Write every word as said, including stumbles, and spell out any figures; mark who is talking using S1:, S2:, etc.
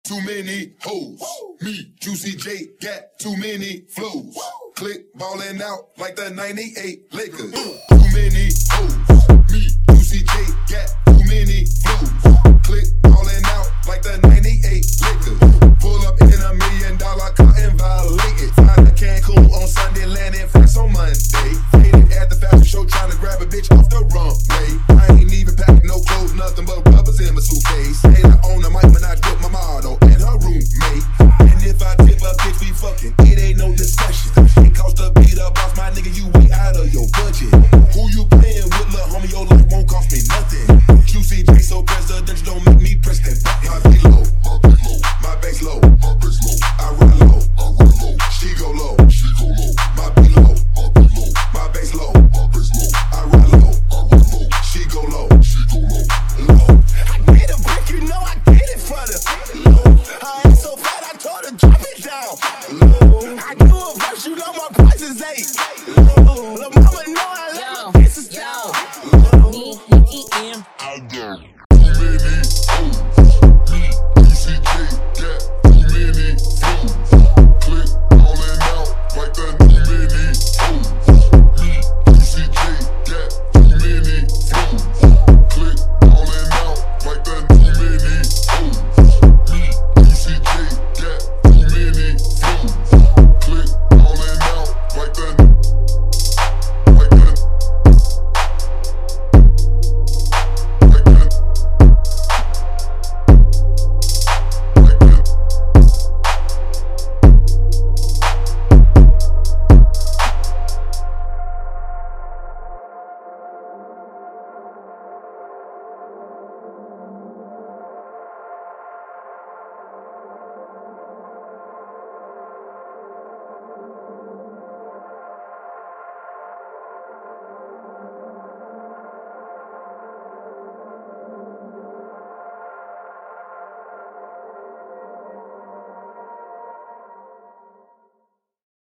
S1: too many hoes. Me, Juicy J, got too many flows. Click ballin' out like the ninety-eight Lakers. Too many hoes. Me, Juicy J, got too many flows. Click ballin' out like the ninety-eight Lakers. Pull up in a million dollar car and violate it. Fly to Cancun on Sunday, landing fast on Monday. Faded at the fashion show trying to grab a bitch off the runway. I ain't even packed no clothes, nothing but rubbers in my suitcase. Say I own the mic when I drip my model and her roommate. And if I tip a bitch, we fucking, it ain't no discussion. It cost a beat up off my nigga, you way out of your budget. Who you playing with, lil' homie, your life won't cost me nothing. Juicy J so presidential, don't make me press that button. My beat low, my bass low, my bass low. I run low, I run low. She go low, she go low. My beat low, my beat low. My bass low, my bass low. I run low, I run low. She go low, she go low. Low. I get a brick, you know I get it for the low. I ain't so fat, I told her drop it down. Low. I knew a